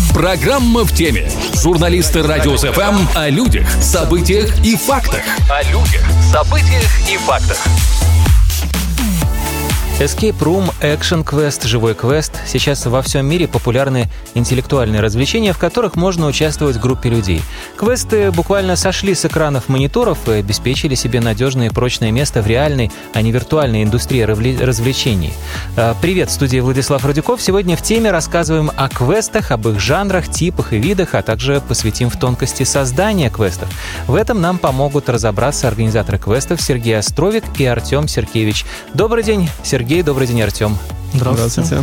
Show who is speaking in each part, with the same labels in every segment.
Speaker 1: Программа в теме. Журналисты Радио СФМ о людях, событиях и фактах.
Speaker 2: Escape Room, Action Quest, живой квест. Сейчас во всем мире популярны интеллектуальные развлечения, в которых можно участвовать в группе людей. Квесты буквально сошли с экранов мониторов и обеспечили себе надежное и прочное место в реальной, а не виртуальной индустрии развлечений. Привет, в студии Владислав Радюков. Сегодня в теме рассказываем о квестах, об их жанрах, типах и видах, а также посвятим в тонкости создания квестов. В этом нам помогут разобраться организаторы квестов Сергей Островик и Артем Серкевич. Добрый день, Сергей. Добрый день, Артем.
Speaker 3: Здравствуйте.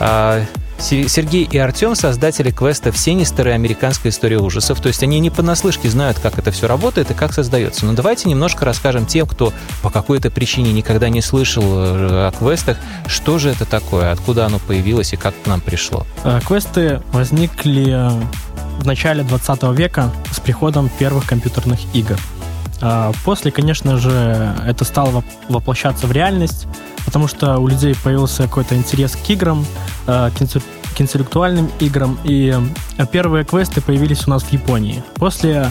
Speaker 2: Сергей и Артем — создатели квестов «Синистер» и «Американская история ужасов». То есть они не понаслышке знают, как это все работает и как создается. Но давайте немножко расскажем тем, кто по какой-то причине никогда не слышал о квестах, что же это такое, откуда оно появилось и как к нам пришло.
Speaker 3: Квесты возникли в начале 20 века с приходом первых компьютерных игр. После, конечно же, это стало воплощаться в реальность, потому что у людей появился какой-то интерес к играм, к интеллектуальным играм, и первые квесты появились у нас в Японии. После,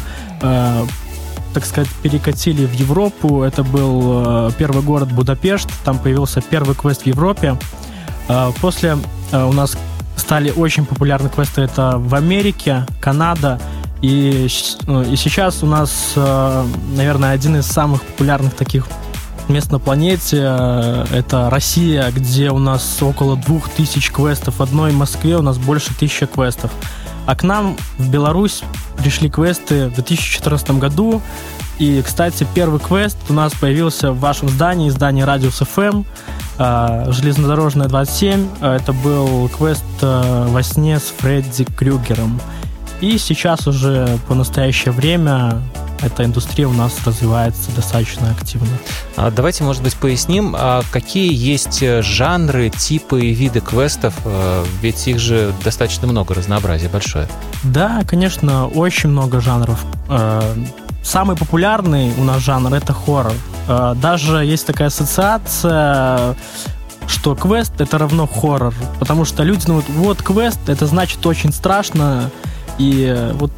Speaker 3: так сказать, перекатили в Европу, это был первый город Будапешт, там появился первый квест в Европе. После у нас стали очень популярны квесты, это в Америке, Канада. И сейчас у нас, наверное, один из самых популярных таких мест на планете — это Россия, где у нас около 2000 квестов. В одной Москве у нас больше 1000 квестов. А к нам в Беларусь пришли квесты в 2014 году. И, кстати, первый квест у нас появился в вашем здании Радио СФМ, Железнодорожная 27. Это был квест «Во сне с Фредди Крюгером». И сейчас уже по настоящее время эта индустрия у нас развивается достаточно активно.
Speaker 2: Давайте, может быть, поясним, какие есть жанры, типы и виды квестов, ведь их же достаточно много, разнообразие большое. Да,
Speaker 3: конечно, очень много жанров. Самый популярный у нас жанр — это хоррор. Даже есть такая ассоциация, что квест — это равно хоррор, потому что люди думают, вот квест — это значит очень страшно. И вот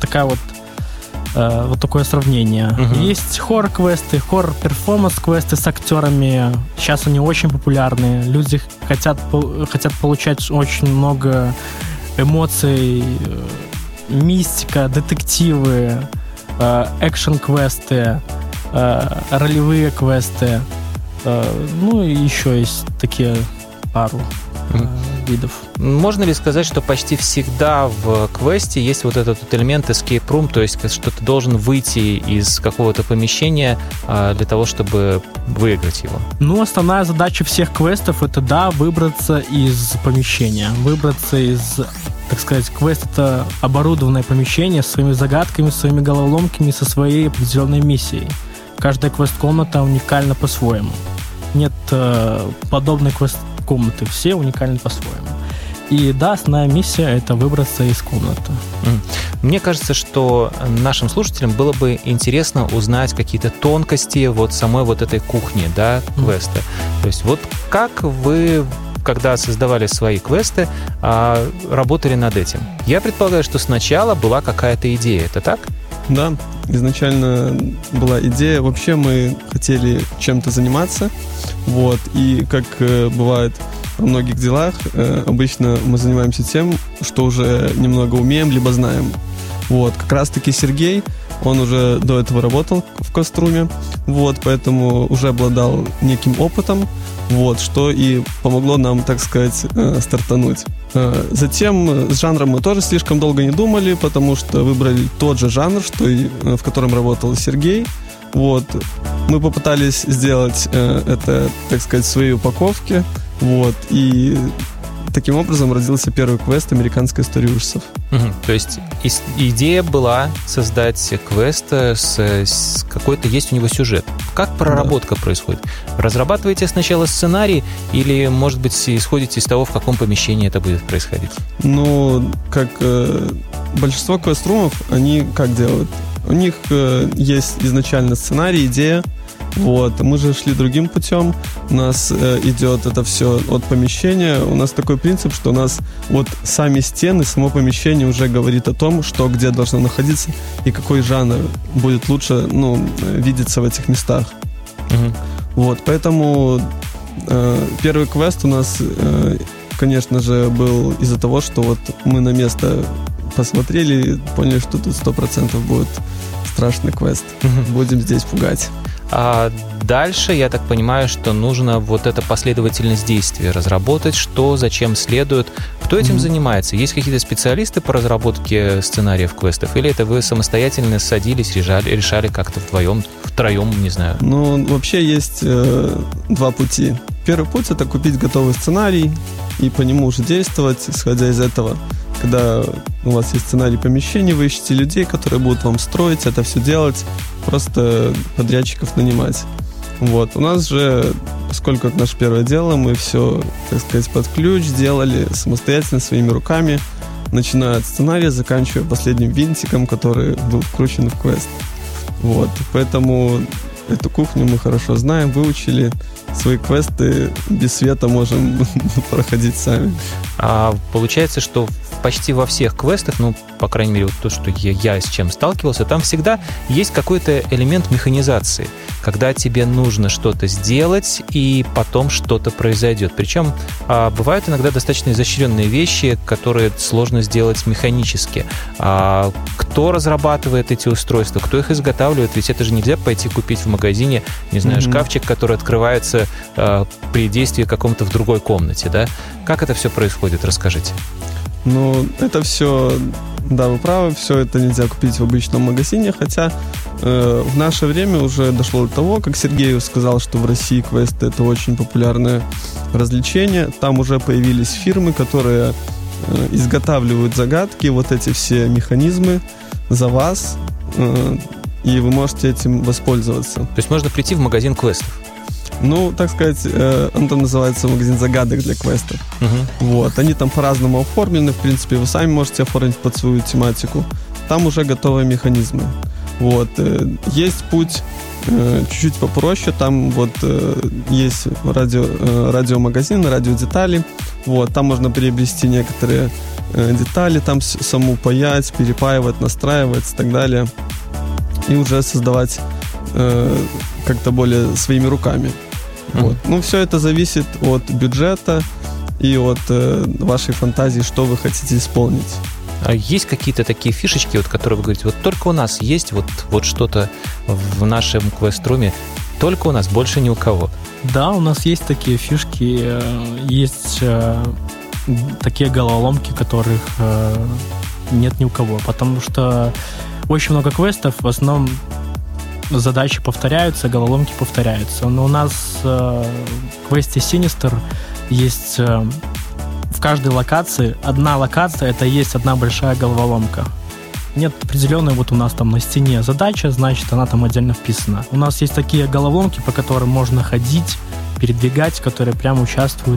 Speaker 3: такое сравнение. Есть хоррор-квесты, хоррор-перформанс-квесты с актерами. Сейчас они очень популярны. Люди хотят получать очень много эмоций. Мистика, детективы, экшн-квесты, ролевые квесты. Ну и еще есть такие пару видов.
Speaker 2: Можно ли сказать, что почти всегда в квесте есть вот этот элемент escape room, то есть что ты должен выйти из какого-то помещения для того, чтобы выиграть его?
Speaker 3: Ну, основная задача всех квестов — это, выбраться из помещения. Выбраться из, так сказать, квест — это оборудованное помещение с своими загадками, своими головоломками, со своей определенной миссией. Каждая квест-комната уникальна по-своему. Нет подобной квест-комнаты, все уникальны по-своему. И основная миссия — это выбраться из комнаты.
Speaker 2: Мне кажется, что нашим слушателям было бы интересно узнать какие-то тонкости самой этой кухни, квеста. То есть как вы, когда создавали свои квесты, работали над этим? Я предполагаю, что сначала была какая-то идея, это так?
Speaker 4: Да, изначально была идея. Вообще мы хотели чем-то заниматься. И как бывает во многих делах, обычно мы занимаемся тем, что уже немного умеем, либо знаем. Как раз-таки Сергей, он уже до этого работал в квест-руме, поэтому уже обладал неким опытом, что и помогло нам, так сказать, стартануть. Затем с жанром мы тоже слишком долго не думали, потому что выбрали тот же жанр, в котором работал Сергей. Мы попытались сделать это, так сказать, в своей упаковке, и таким образом родился первый квест «Американская история ужасов».
Speaker 2: То есть идея была создать квест с какой-то, есть у него сюжет. Как проработка происходит? Разрабатываете сначала сценарий или, может быть, исходите из того, в каком помещении это будет происходить?
Speaker 4: Как большинство квест-румов, они как делают? У них есть изначально сценарий, идея, Вот. Мы же шли другим путем. У нас идет это все от помещения. У нас такой принцип, что у нас вот сами стены, само помещение уже говорит о том, что где должно находиться и какой жанр будет лучше, видеться в этих местах. Вот. Поэтому первый квест у нас, конечно же, был из-за того, что вот мы на место посмотрели, поняли, что тут 100% будет страшный квест. Будем здесь пугать.
Speaker 2: А дальше, я так понимаю, что нужно вот эту последовательность действий разработать, что, зачем следует. Кто этим занимается? Есть какие-то специалисты по разработке сценариев квестов? Или это вы самостоятельно садились, решали как-то втроем, не знаю?
Speaker 4: Вообще есть два пути. Первый путь — это купить готовый сценарий и по нему уже действовать, исходя из этого. Когда у вас есть сценарий помещений, вы ищете людей, которые будут вам строить, это все делать, просто подрядчиков нанимать. Вот. У нас же, поскольку это наше первое дело, мы все, так сказать, под ключ делали самостоятельно, своими руками, начиная от сценария, заканчивая последним винтиком, который был вкручен в квест. Вот. Поэтому эту кухню мы хорошо знаем, выучили. Свои квесты без света можем проходить сами.
Speaker 2: А получается, что почти во всех квестах, по крайней мере, вот то, что я с чем сталкивался, там всегда есть какой-то элемент механизации, когда тебе нужно что-то сделать, и потом что-то произойдет. Причем бывают иногда достаточно изощренные вещи, которые сложно сделать механически. Кто разрабатывает эти устройства, кто их изготавливает? Ведь это же нельзя пойти купить в магазине, не знаю, шкафчик, который открывается при действии каком-то в другой комнате, да? Как это все происходит? Расскажите.
Speaker 4: Это все, да, вы правы, все это нельзя купить в обычном магазине, хотя в наше время уже дошло до того, как Сергей сказал, что в России квесты — это очень популярное развлечение. Там уже появились фирмы, которые изготавливают загадки, вот эти все механизмы за вас, и вы можете этим воспользоваться.
Speaker 2: То есть можно прийти в магазин квестов?
Speaker 4: Так сказать, он там называется магазин загадок для квестов. Вот. Они там по-разному оформлены. В принципе, вы сами можете оформить под свою тематику. Там уже готовые механизмы. Вот. Есть путь чуть-чуть попроще. Там вот есть радиомагазин, радиодетали. Вот. Там можно приобрести некоторые детали, там саму паять, перепаивать, настраивать и так далее. И уже создавать как-то более своими руками. Вот. Все это зависит от бюджета и от вашей фантазии, что вы хотите исполнить.
Speaker 2: А есть какие-то такие фишечки, которые вы говорите, вот только у нас есть вот что-то в нашем квест-руме, только у нас, больше ни у кого?
Speaker 3: Да, у нас есть такие фишки, есть такие головоломки, которых нет ни у кого, потому что очень много квестов, в основном задачи повторяются, головоломки повторяются. Но у нас в квесте Sinister есть в каждой локации одна локация, это есть одна большая головоломка. Нет определенной вот у нас там на стене задача, значит, она там отдельно вписана. У нас есть такие головоломки, по которым можно ходить, передвигать, которые прямо участвуют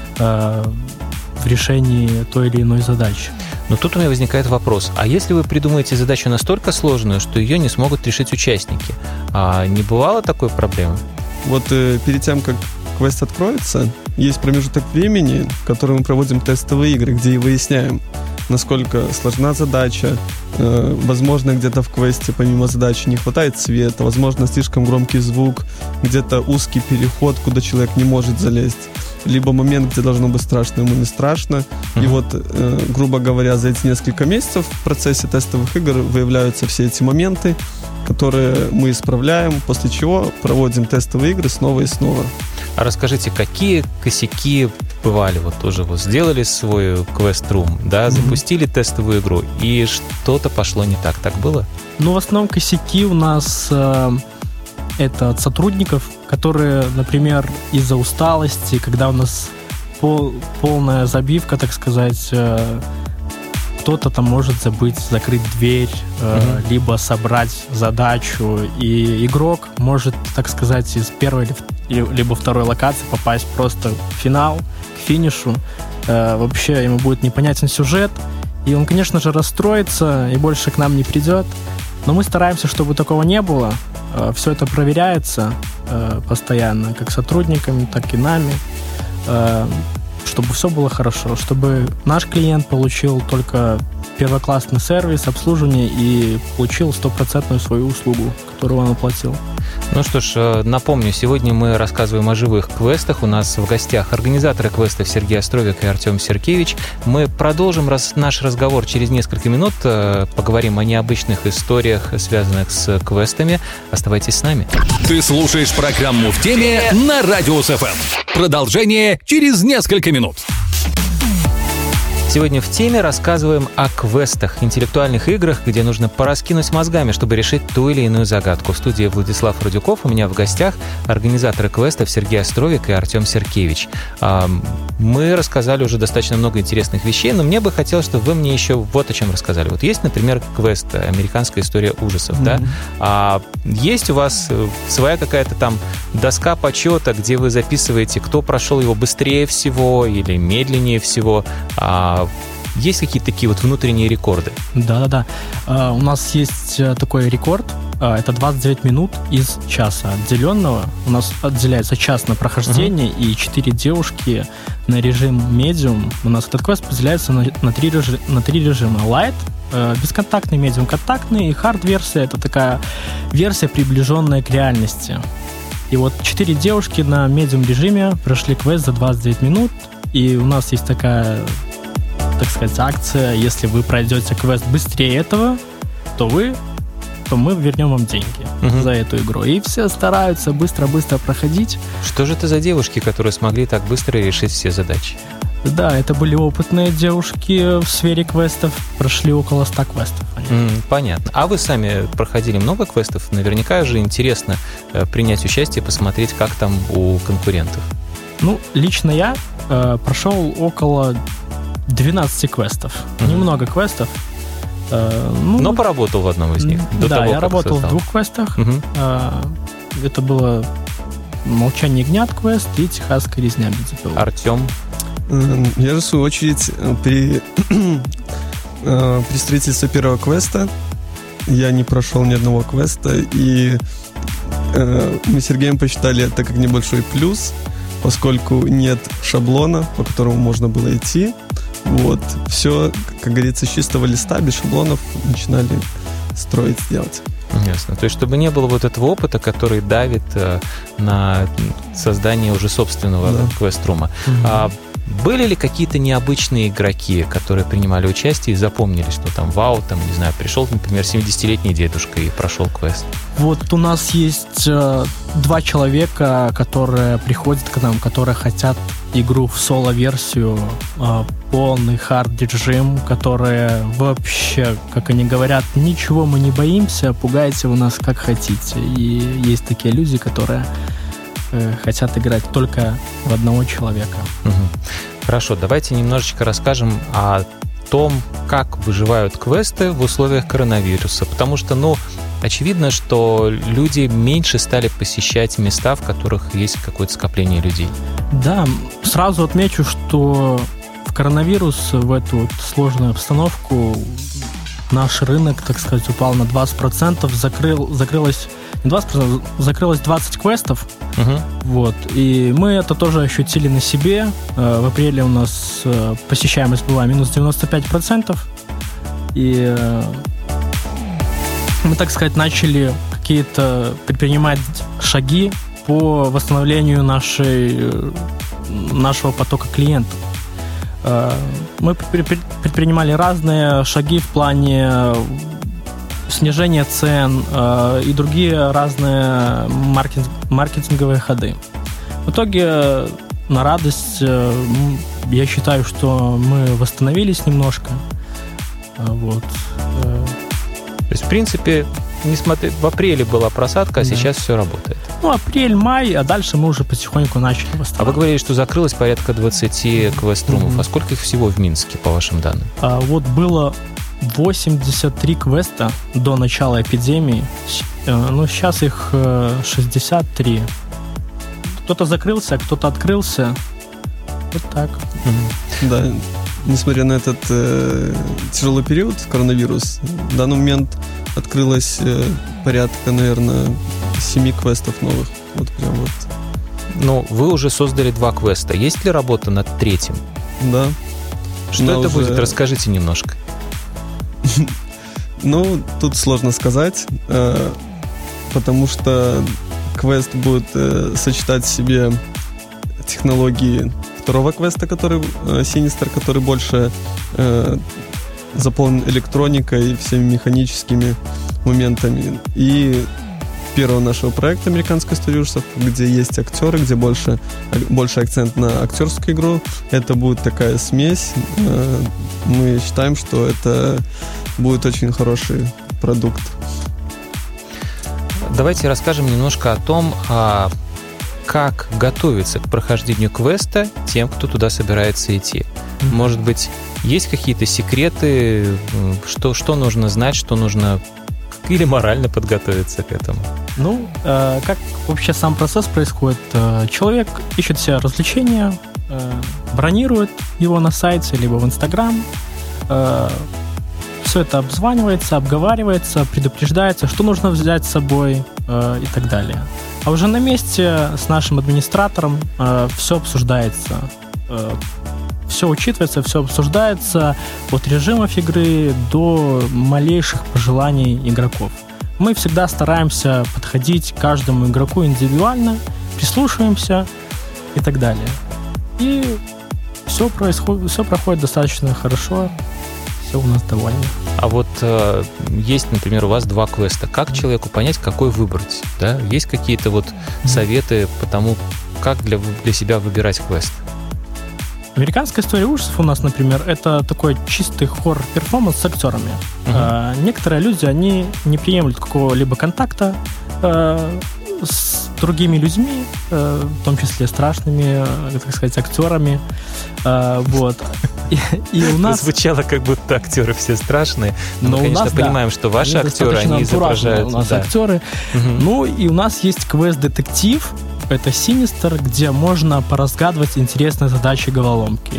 Speaker 3: в решении той или иной задачи.
Speaker 2: Но тут у меня возникает вопрос. А если вы придумаете задачу настолько сложную, что ее не смогут решить участники, а не бывало такой проблемы?
Speaker 4: Вот перед тем, как квест откроется, есть промежуток времени, в который мы проводим тестовые игры, где и выясняем, насколько сложна задача. Возможно, где-то в квесте помимо задачи не хватает света, возможно, слишком громкий звук, где-то узкий переход, куда человек не может залезть, либо момент, где должно быть страшно, ему не страшно. И вот, грубо говоря, за эти несколько месяцев в процессе тестовых игр выявляются все эти моменты, которые мы исправляем, после чего проводим тестовые игры снова и снова.
Speaker 2: А расскажите, какие косяки бывали? Вот тоже вы сделали свой квест-рум, да, запустили тестовую игру, и что-то пошло не так. Так было?
Speaker 3: В основном косяки у нас это от сотрудников, которые, например, из-за усталости, когда у нас полная забивка, так сказать, кто-то там может забыть закрыть дверь, либо собрать задачу, и игрок может, так сказать, из первой либо второй локации попасть просто в финал, к финишу. Вообще ему будет непонятен сюжет, и он, конечно же, расстроится и больше к нам не придет. Но мы стараемся, чтобы такого не было. Все это проверяется постоянно, как сотрудниками, так и нами, чтобы все было хорошо, чтобы наш клиент получил только первоклассный сервис, обслуживание и получил 100% свою услугу, которую он оплатил.
Speaker 2: Ну что ж, напомню, сегодня мы рассказываем о живых квестах. У нас в гостях организаторы квестов Сергей Островик и Артем Серкевич. Мы продолжим наш разговор через несколько минут. Поговорим о необычных историях, связанных с квестами. Оставайтесь с нами.
Speaker 1: Ты слушаешь программу «В теме» на Радиус ФМ. Продолжение через несколько минут.
Speaker 2: Сегодня в теме рассказываем о квестах, интеллектуальных играх, где нужно пораскинуть мозгами, чтобы решить ту или иную загадку. В студии Владислав Радюков, у меня в гостях организаторы квестов Сергей Островик и Артем Серкевич. Мы рассказали уже достаточно много интересных вещей, но мне бы хотелось, чтобы вы мне еще вот о чем рассказали. Вот есть, например, квест «Американская история ужасов», да? А есть у вас своя какая-то там доска почета, где вы записываете, кто прошел его быстрее всего или медленнее всего? Есть какие-то такие вот внутренние рекорды?
Speaker 3: Да. У нас есть такой рекорд. Это 29 минут из часа отделенного. У нас отделяется час на прохождение и 4 девушки на режим медиум. У нас этот квест разделяется на 3 режима. Light, бесконтактный, медиум контактный, и хард-версия. Это такая версия, приближенная к реальности. И вот 4 девушки на медиум режиме прошли квест за 29 минут. И у нас есть такая, так сказать, акция. Если вы пройдете квест быстрее этого, то мы вернем вам деньги за эту игру. И все стараются быстро-быстро проходить.
Speaker 2: Что же это за девушки, которые смогли так быстро решить все задачи?
Speaker 3: Да, это были опытные девушки в сфере квестов, прошли около 100 квестов.
Speaker 2: Понятно. А вы сами проходили много квестов? Наверняка же интересно принять участие, посмотреть, как там у конкурентов.
Speaker 3: Ну, лично я прошел около 12 квестов. Немного квестов.
Speaker 2: Но поработал в одном из них.
Speaker 3: Да, я работал в 2 квестах. Это было «Молчание ягнят» квест и «Техасская резня бензопилой».
Speaker 2: Артем?
Speaker 4: Я же, в свою очередь, при строительстве первого квеста я не прошел ни одного квеста, и мы с Сергеем посчитали это как небольшой плюс, поскольку нет шаблона, по которому можно было идти. Вот, все, как говорится, с чистого листа, без шаблонов начинали строить, делать.
Speaker 2: Ясно. То есть, чтобы не было вот этого опыта, который давит на создание уже собственного квест-рума. Были ли какие-то необычные игроки, которые принимали участие и запомнили, что там, вау, там, не знаю, пришел, например, 70-летний дедушка и прошел квест? Вот
Speaker 3: у нас есть 2 человека, которые приходят к нам, которые хотят игру в соло-версию, полный хард-режим, которые вообще, как они говорят, ничего мы не боимся, пугайте вы нас как хотите. И есть такие люди, которые хотят играть только в одного человека.
Speaker 2: Хорошо, давайте немножечко расскажем о том, как выживают квесты в условиях коронавируса. Потому что, очевидно, что люди меньше стали посещать места, в которых есть какое-то скопление людей. Да, сразу отмечу, что в коронавирус, в эту вот сложную обстановку, наш рынок, так сказать, упал на 20%, закрылось 20 квестов. Вот. И мы это тоже ощутили на себе. В апреле у нас посещаемость была минус 95%. И мы, так сказать, начали какие-то предпринимать шаги по восстановлению нашего потока клиентов. Мы предпринимали разные шаги в плане снижения цен и другие разные маркетинговые ходы. В итоге, на радость, я считаю, что мы восстановились немножко. Вот. То есть, в принципе, несмотря в апреле была просадка, а сейчас все работает. Апрель, май, а дальше мы уже потихоньку начали восстанавливать. А вы говорили, что закрылось порядка 20 квест-румов. А сколько их всего в Минске, по вашим данным? Вот было 83 квеста до начала эпидемии. Сейчас их 63. Кто-то закрылся, кто-то открылся. Вот так.
Speaker 4: Да, несмотря на этот тяжелый период, коронавирус, в данный момент открылось порядка, наверное, 7 квестов новых. Вот прям вот.
Speaker 2: Ну, вы уже создали 2 квеста. Есть ли работа над 3-м?
Speaker 4: Да.
Speaker 2: Что это будет? Расскажите немножко.
Speaker 4: Ну, тут сложно сказать, потому что квест будет сочетать в себе технологии второго квеста, который Sinister, который больше заполнен электроникой и всеми механическими моментами. И первого нашего проекта «Американская история ужасов», где есть актеры, где больше акцент на актерскую игру. Это будет такая смесь. Мы считаем, что это будет очень хороший продукт.
Speaker 2: Давайте расскажем немножко о том, как готовиться к прохождению квеста тем, кто туда собирается идти. Может быть, есть какие-то секреты, что нужно знать, что нужно или морально подготовиться к этому?
Speaker 3: Ну, как вообще сам процесс происходит? Человек ищет себе развлечения, бронирует его на сайте, либо в Инстаграм. Все это обзванивается, обговаривается, предупреждается, что нужно взять с собой и так далее. А уже на месте с нашим администратором все обсуждается. Все учитывается, все обсуждается от режимов игры до малейших пожеланий игроков. Мы всегда стараемся подходить к каждому игроку индивидуально, прислушиваемся и так далее. И все проходит достаточно хорошо, все у нас довольны.
Speaker 2: А вот есть, например, у вас 2 квеста. Как человеку понять, какой выбрать? Да? Есть какие-то вот советы по тому, как для себя выбирать квест?
Speaker 3: «Американская история ужасов» у нас, например, это такой чистый хоррор-перформанс с актерами. Некоторые люди, они не приемлют какого-либо контакта с другими людьми, в том числе страшными, так сказать, актерами. Вот. И у нас...
Speaker 2: Звучало, как будто актеры все страшные. Но мы, конечно, понимаем, что ваши актеры, они изображают...
Speaker 3: У нас актеры. Ну, и у нас есть квест-детектив. Это Sinister, где можно поразгадывать интересные задачи головоломки.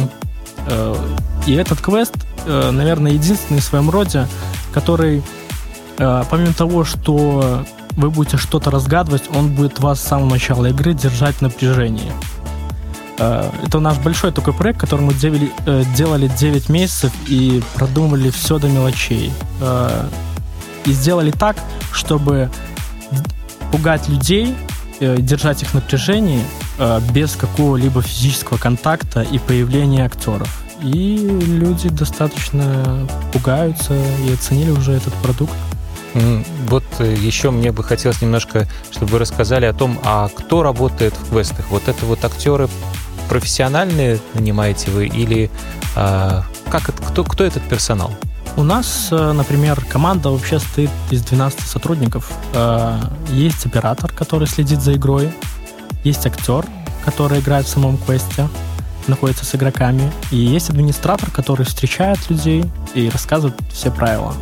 Speaker 3: И этот квест, наверное, единственный в своем роде, который, помимо того, что вы будете что-то разгадывать, он будет вас с самого начала игры держать в напряжении. Это наш большой такой проект, который мы делали 9 месяцев и продумали все до мелочей. И сделали так, чтобы пугать людей, держать их в напряжении без какого-либо физического контакта и появления актеров. И люди достаточно пугаются и оценили уже этот продукт.
Speaker 2: Вот еще мне бы хотелось немножко, чтобы вы рассказали о том, а кто работает в квестах. Вот это вот актеры профессиональные нанимаете вы или кто этот персонал?
Speaker 3: У нас, например, команда вообще состоит из 12 сотрудников. Есть оператор, который следит за игрой. Есть актер, который играет в самом квесте, находится с игроками. И есть администратор, который встречает людей и рассказывает все правила.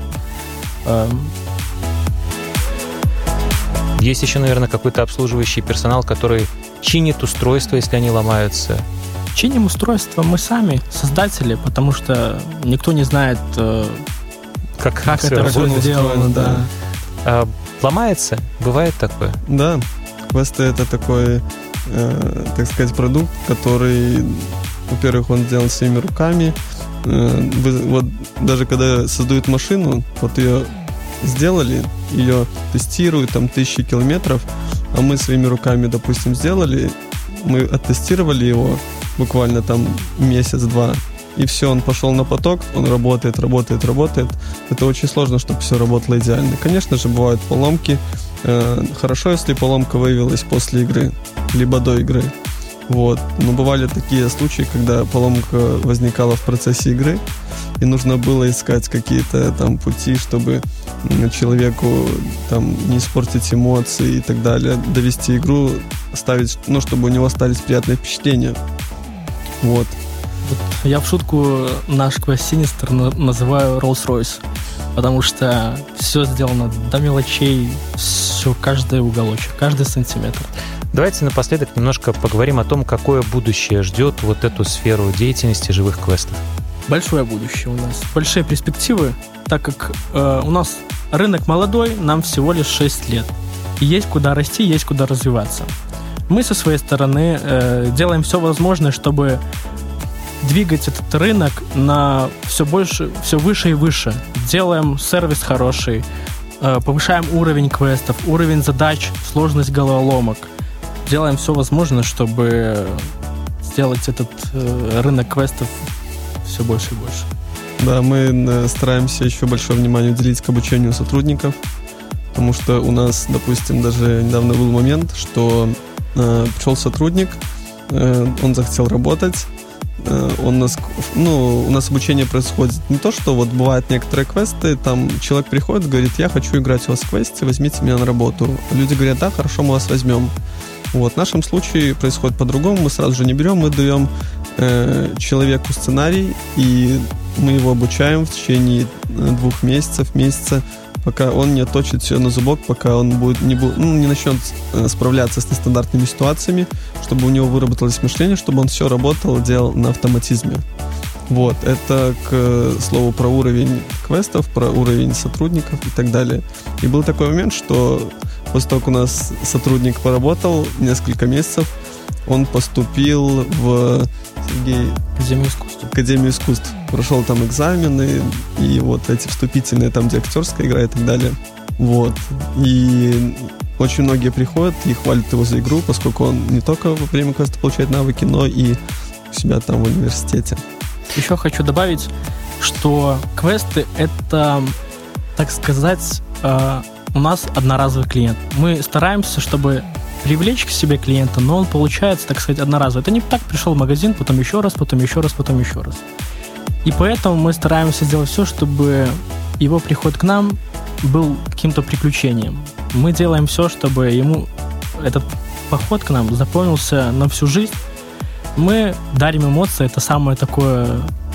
Speaker 2: Есть еще, наверное, какой-то обслуживающий персонал, который чинит устройства, если они ломаются.
Speaker 3: Чиним устройство мы сами, создатели, потому что никто не знает, как это все сделано. Да.
Speaker 2: Ломается? Бывает такое?
Speaker 4: Да. Квесты — это такой, так сказать, продукт, который, во-первых, он сделан своими руками. Вот даже когда создают машину, вот ее сделали, ее тестируют там 1000 километров, а мы своими руками, допустим, сделали, мы оттестировали его буквально там месяц-два, и все, он пошел на поток, он работает. Это очень сложно, чтобы все работало идеально. Конечно же, бывают поломки. Хорошо, если поломка выявилась после игры, либо до игры. Вот. Но бывали такие случаи, когда поломка возникала в процессе игры, и нужно было искать какие-то там пути, чтобы человеку там не испортить эмоции и так далее, довести игру, оставить, чтобы у него остались приятные впечатления. Вот.
Speaker 3: Я в шутку наш квест Sinister называю Rolls-Royce, потому что все сделано до мелочей, все, каждый уголочек, каждый сантиметр.
Speaker 2: Давайте напоследок немножко поговорим о том, какое будущее ждет вот эту сферу деятельности живых квестов.
Speaker 3: Большое будущее у нас, большие перспективы, так как у нас рынок молодой, нам всего лишь 6 лет. И есть куда расти, есть куда развиваться. Мы со своей стороны делаем все возможное, чтобы двигать этот рынок на все выше и выше. Делаем сервис хороший, повышаем уровень квестов, уровень задач, сложность головоломок. Делаем все возможное, чтобы сделать этот рынок квестов все больше и больше.
Speaker 4: Да, мы стараемся еще большое внимание уделить к обучению сотрудников, потому что у нас, допустим, даже недавно был момент, что пришел сотрудник, он захотел работать, у нас обучение происходит не то, что вот бывают некоторые квесты, там человек приходит, говорит, я хочу играть у вас в квесте, возьмите меня на работу. Люди говорят, да, хорошо, мы вас возьмем. Вот, в нашем случае происходит по-другому, мы сразу же не берем, мы даем человеку сценарий, и мы его обучаем в течение 2 месяца, пока он не отточит все на зубок, пока он не начнет справляться с нестандартными ситуациями, чтобы у него выработалось мышление, чтобы он все работал, делал на автоматизме. Вот, это к слову про уровень квестов, про уровень сотрудников и так далее. И был такой момент, что после того, как у нас сотрудник поработал несколько месяцев, он поступил в Академию искусств. Прошел там экзамены и вот эти вступительные, там, где актерская игра и так далее. Вот. И очень многие приходят и хвалят его за игру, поскольку он не только во время квеста получает навыки, но и у себя там в университете.
Speaker 3: Еще хочу добавить, что квесты — это, так сказать, у нас одноразовый клиент. Мы стараемся, чтобы привлечь к себе клиента, но он получается, так сказать, одноразовый. Это не так, пришел в магазин, потом еще раз. И поэтому мы стараемся сделать все, чтобы его приход к нам был каким-то приключением. Мы делаем все, чтобы ему этот поход к нам запомнился на всю жизнь. Мы дарим эмоции, это самое такое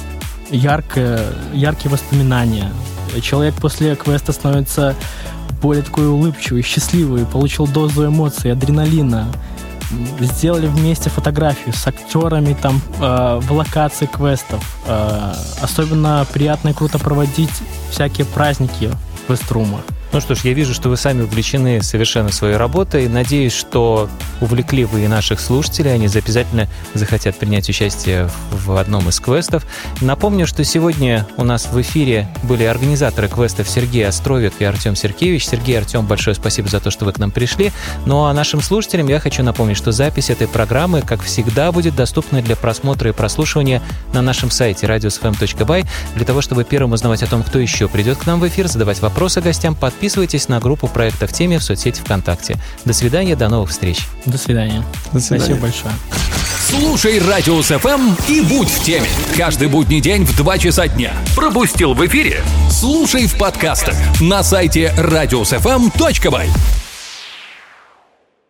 Speaker 3: яркие воспоминания. Человек после квеста становится более такой улыбчивый, счастливый, получил дозу эмоций, адреналина. Сделали вместе фотографию с актерами там в локации квестов. Особенно приятно и круто проводить всякие праздники в квест-румах.
Speaker 2: Ну что ж, я вижу, что вы сами увлечены совершенно своей работой. Надеюсь, что увлекли вы и наших слушателей. Они обязательно захотят принять участие в одном из квестов. Напомню, что сегодня у нас в эфире были организаторы квестов Сергей Островик и Артем Серкевич. Сергей, Артем, большое спасибо за то, что вы к нам пришли. Ну а нашим слушателям я хочу напомнить, что запись этой программы, как всегда, будет доступна для просмотра и прослушивания на нашем сайте radiosfm.by. Для того, чтобы первым узнавать о том, кто еще придет к нам в эфир, задавать вопросы гостям, подписывайтесь на группу проекта «В теме» в соцсети ВКонтакте. До свидания, до новых встреч.
Speaker 3: До свидания. Спасибо большое.
Speaker 1: Слушай Радиус ФМ и будь в теме. Каждый будний день в 2 часа дня. Пропустил в эфире? Слушай в подкастах на сайте radiusfm.by.